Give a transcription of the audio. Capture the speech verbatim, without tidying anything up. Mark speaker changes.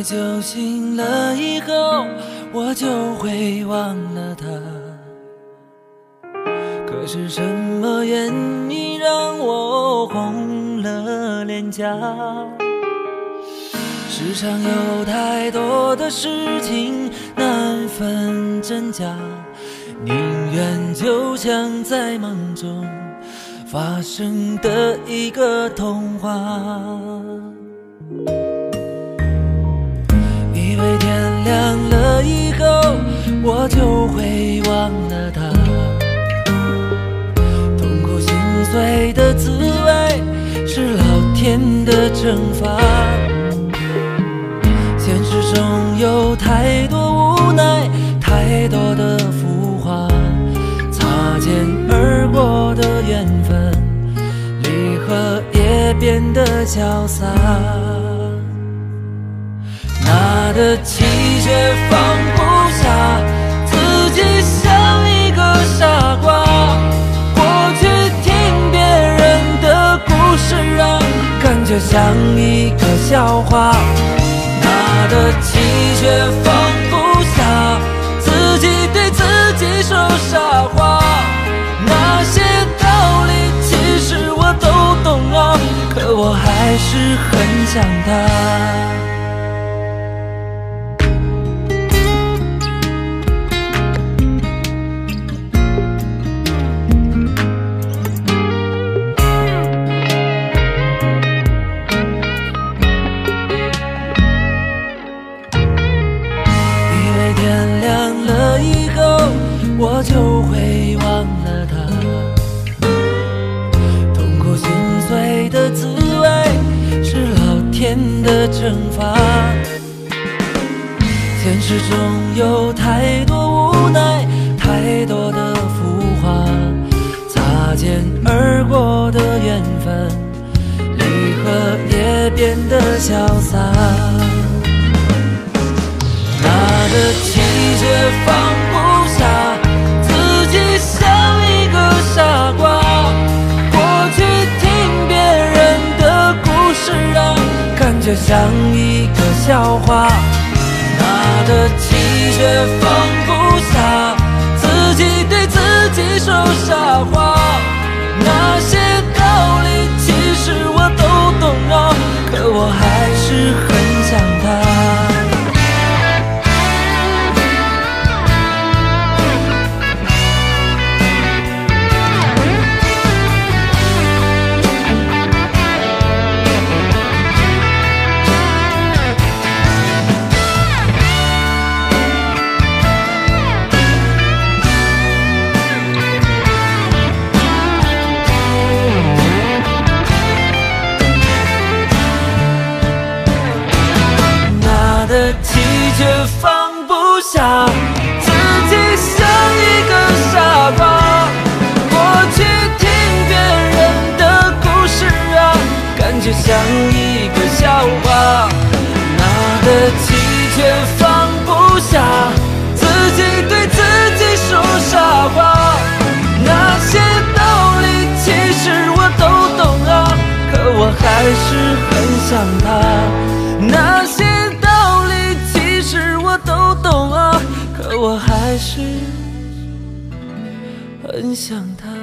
Speaker 1: 酒醒了以后，我就会忘了他。可是什么原因让我红了脸颊？世上有太多的事情难分真假，宁愿就像在梦中发生的一个童话。以为天亮了以后我就会忘了他，痛苦心碎的滋味是老天的惩罚。现实中有太多无奈，太多的浮华，擦肩而过的缘分，离合也变得潇洒。拿得起却放不下，自己像一个傻瓜。过去听别人的故事啊，感觉像一个笑话。拿得起却放不下，自己对自己说傻话。那些道理其实我都懂啊，可我还是很想他。天亮了以后我就会忘了他，痛苦心碎的滋味是老天的惩罚。现实中有太多无奈，太多的浮华，擦肩而过的缘分，离合也变得潇洒。拿得起却放不下，自己像一个傻瓜。过去听别人的故事啊，感觉像一个笑话。拿得起却放不下，自己对自己说傻话。那些道理其实我都懂啊，可我还是很想他。却放不下，自己像一个傻瓜。过去听别人的故事啊，感觉像一个笑话。拿得起却放不下，自己对自己说傻话。那些道理其实我都懂啊，可我还是很想他。那些都懂啊，可我还是很想他。